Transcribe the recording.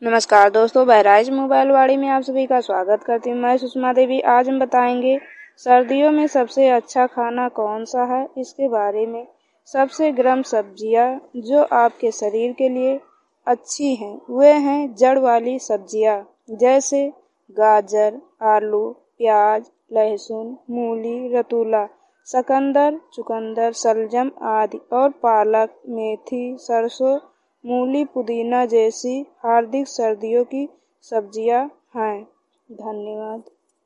नमस्कार दोस्तों, बहराइच मोबाइल वाड़ी में आप सभी का स्वागत करती हूँ। मैं सुषमा देवी। आज हम बताएंगे सर्दियों में सबसे अच्छा खाना कौन सा है। इसके बारे में सबसे गर्म सब्जियाँ जो आपके शरीर के लिए अच्छी हैं वे हैं जड़ वाली सब्जियाँ, जैसे गाजर, आलू, प्याज, लहसुन, मूली, रतूला, शकंदर, चुकंदर, शलजम आदि, और पालक, मेथी, सरसों, मूली, पुदीना जैसी हार्दिक सर्दियों की सब्जियां हैं। धन्यवाद।